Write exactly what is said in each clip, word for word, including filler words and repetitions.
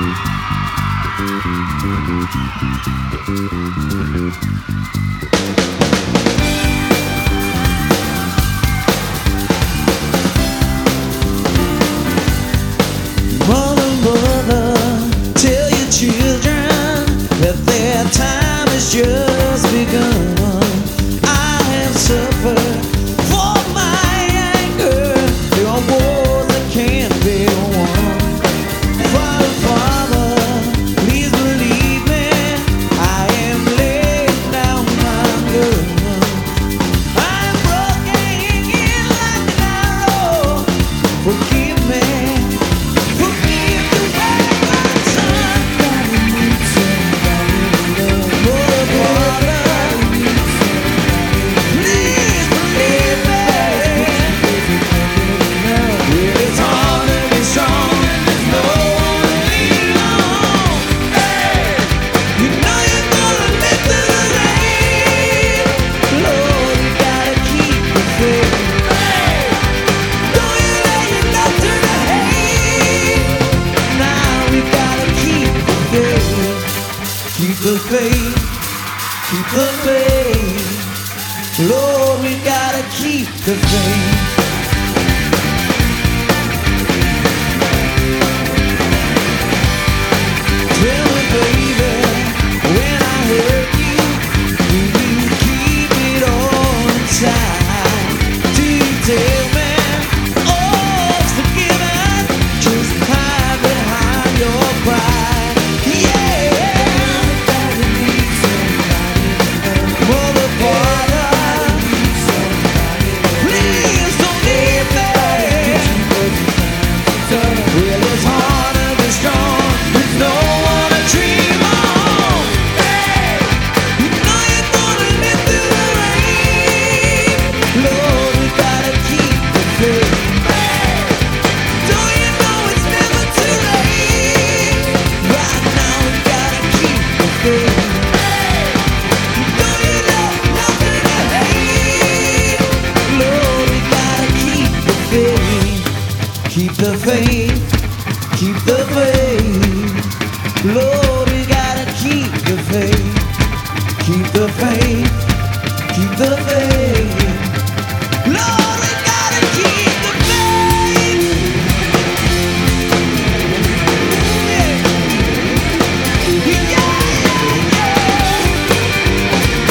Mother, mother, tell your children that their time has just begun. I have suffered for my anger. There are wars that can't be won. Father, Father, please believe me, I am laying down my gun. I'm broken in like an arrow. Forgive me. Forgive the way my son got me to love. Father, please believe me. It's hard to be strong. There's no one to lean on. Hey, you know you're gonna live through the rain. Lord, you gotta keep the faith. Hey, don't you let your love turn to hate. Now we gotta keep the faith. Keep the faith. Keep the faith. Lord, we gotta keep the faith. Tell me, baby, when I hurt you, do you keep it all inside? Do you tell me, oh, it's forgiven, just hide behind your pride? Yeah, Mother, Father, please don't leave me. Well, it's hard to be strong. There's no one to dream on. Hey, you know you're gonna live through the rain. Lord, we gotta keep the faith. Hey, don't you know it's never too late? Right now we gotta keep the faith. Hey, don't you know nothing to hate? Lord, we gotta keep the faith. Keep the faith. Keep the faith. Lord, we gotta keep the faith. Keep the faith. Keep the faith. Lord, we gotta keep the faith. Yeah. Yeah, yeah, yeah.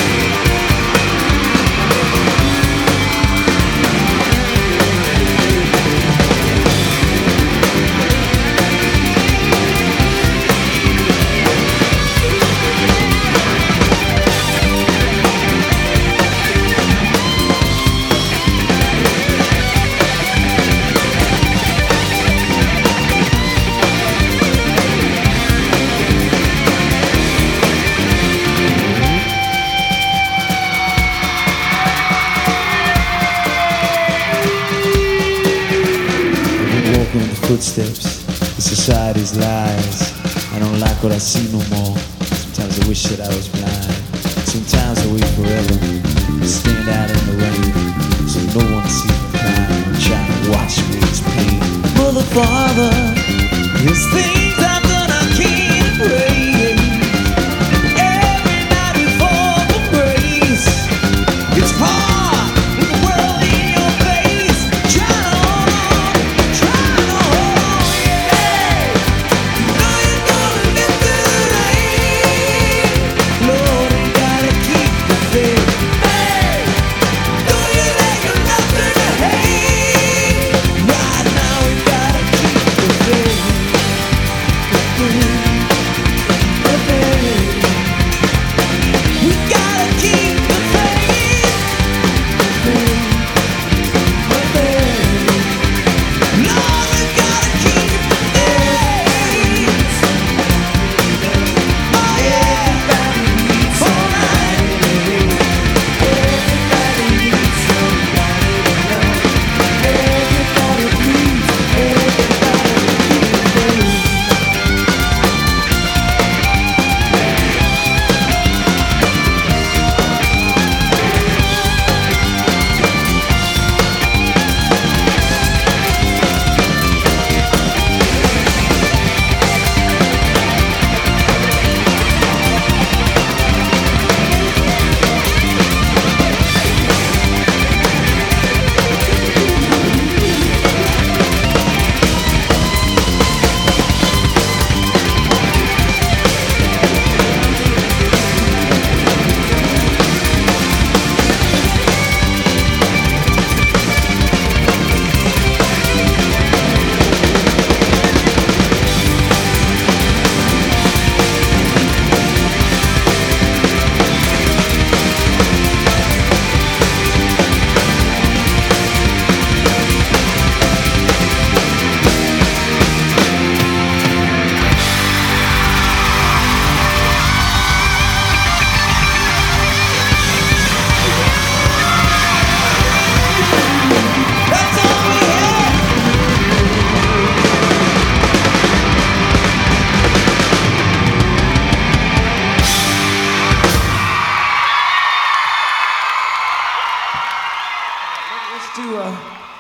Walking in the footsteps of society's lies. I don't like what I see no more. Sometimes I wish that I was blind. Sometimes I wait forever, stand out in the rain, so no one sees me crying. I'm trying to wash away this pain. Mother, Father, this thing